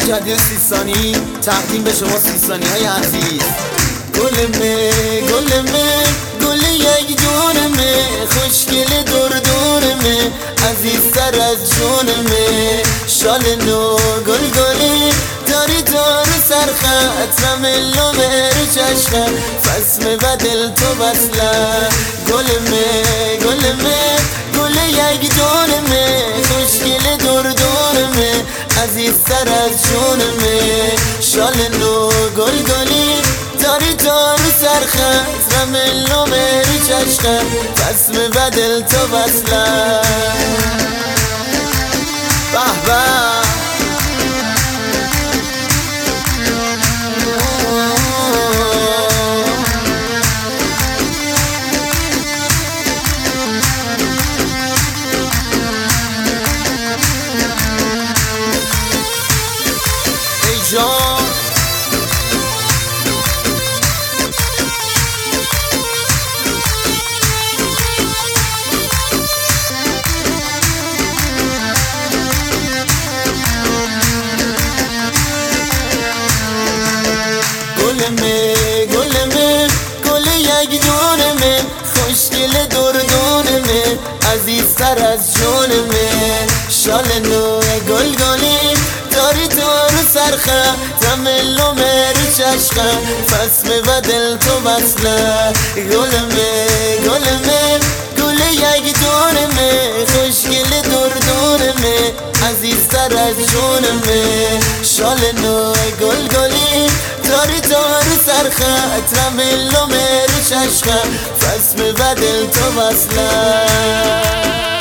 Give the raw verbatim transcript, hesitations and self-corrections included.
جدید سیستانی تقدیم به شما سیستانی های عزیز. گلمه گلمه گل یک جونمه، خوشگل دور دورمه، عزیزتر از جونمه. شال نو گل گلی داری تو رو سرخط، رملو مهر چشم فسمه و دل تو بسله. گلمه گلمه گل یک جونمه، خوشگل دور دورمه، عزیزتر از جونمه. شال نو گل گلی داری تو رو سرخط، رملو مهر چشم فسمه و دل تو بسله. به به جان گلمه گلمه گل یک دونمه، خوشگل دور دونمه، عزیزتر از جونمه. شال نو گل گلی داری تو رو سرخم، رملو مهر چشم فسمه و دل تو بسله. گلمه گلمه گل یک دونمه، خوشگل دور دونمه، عزیزتر از جونمه. شال نو گل گلی داری تو رو سرخط، رملو مهر چشم فسمه و دل تو بسله.